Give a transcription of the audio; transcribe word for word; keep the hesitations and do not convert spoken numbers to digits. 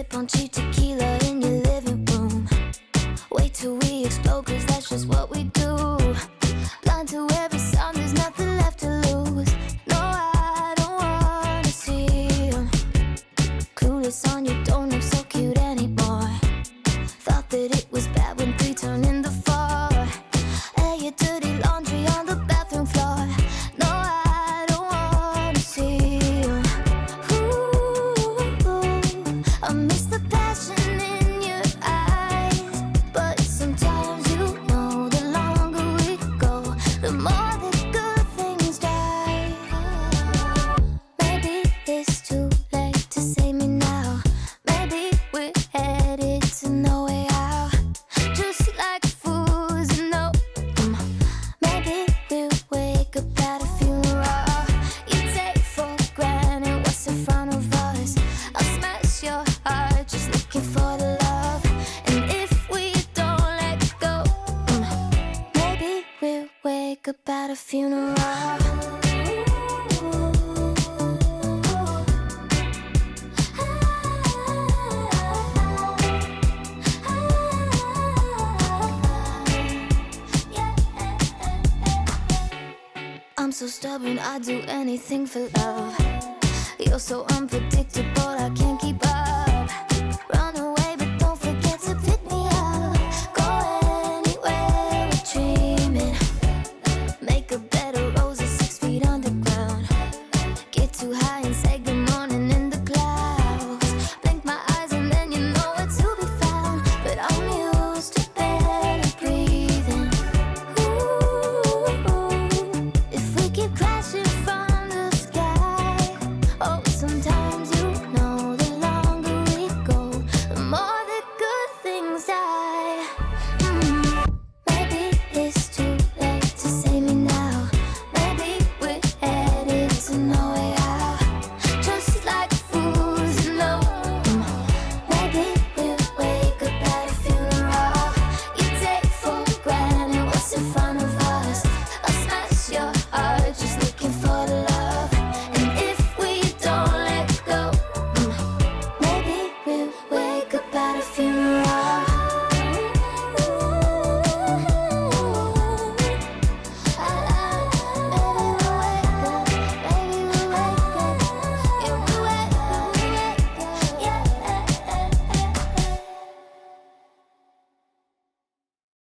sip on cheap tequila in your living room. Wait till we explode, cause that's just what we do. Blind to every sound, there's nothing left to lose. No, I don't wanna see you. Clueless on you, don't look so cute anymore. Thought that it was bad when three turned into four. Air your dirty laundry on the bathroom floor. No, I don't wanna see you. Ooh, I miss the passion in your eyes. But sometimes you know the longer we go, the more the good things die. Maybe it's too late to save me now. Maybe we're headed to no way out. Just like fools, you know. um, Maybe we'll wake up at a funeral. You take for granted what's in front of us. I'll smash your heart just looking for the love. And if we don't let go, um, maybe we'll wake up at a funeral. I'm so stubborn, I'd do anything for love. You're so unpredictable, I